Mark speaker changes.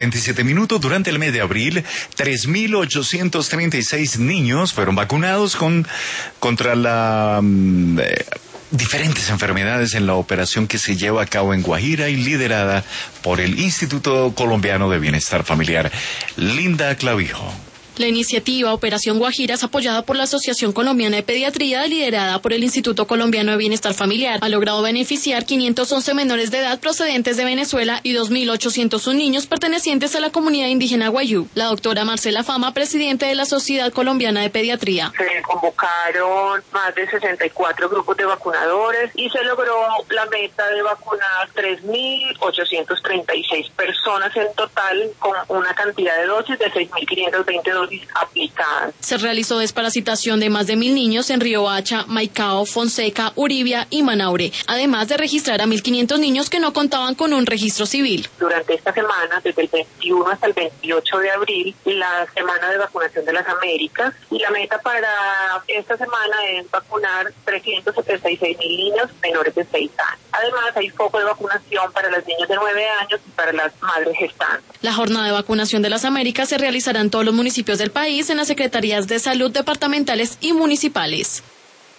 Speaker 1: 27 minutos. Durante el mes de abril, 3.836 niños fueron vacunados contra diferentes enfermedades en la operación que se lleva a cabo en Guajira y liderada por el Instituto Colombiano de Bienestar Familiar. Linda Clavijo.
Speaker 2: La iniciativa Operación Guajira es apoyada por la Asociación Colombiana de Pediatría, liderada por el Instituto Colombiano de Bienestar Familiar. Ha logrado beneficiar 511 menores de edad procedentes de Venezuela y 2.801 niños pertenecientes a la comunidad indígena Wayuu. La doctora Marcela Fama, presidente de la Sociedad Colombiana de Pediatría.
Speaker 3: Se convocaron más de 64 grupos de vacunadores y se logró la meta de vacunar 3.836 personas en total, con una cantidad de dosis de 6.520 dosis aplicadas.
Speaker 2: Se realizó desparasitación de más de 1.000 niños en Riohacha, Maicao, Fonseca, Uribia y Manaure, además de registrar a 1.500 niños que no contaban con un registro civil.
Speaker 3: Durante esta semana, desde el 21 hasta el 28 de abril, la semana de vacunación de las Américas, y la meta para esta semana es vacunar 376.000 niños menores de 6 años. Además, hay foco de vacunación para los niños de 9 años y para las madres gestantes.
Speaker 2: La jornada de vacunación de las Américas se realizará en todos los municipios del país, en las secretarías de salud departamentales y municipales.